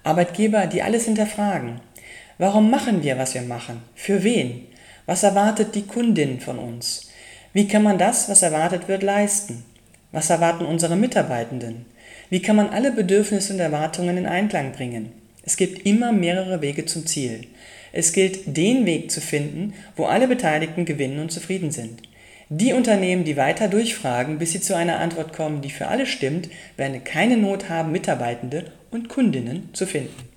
Arbeitgeber, die alles hinterfragen. Warum machen wir, was wir machen? Für wen? Was erwartet die Kundin von uns? Wie kann man das, was erwartet wird, leisten? Was erwarten unsere Mitarbeitenden? Wie kann man alle Bedürfnisse und Erwartungen in Einklang bringen? Es gibt immer mehrere Wege zum Ziel. Es gilt, den Weg zu finden, wo alle Beteiligten gewinnen und zufrieden sind. Die Unternehmen, die weiter durchfragen, bis sie zu einer Antwort kommen, die für alle stimmt, werden keine Not haben, Mitarbeitende und Kundinnen zu finden.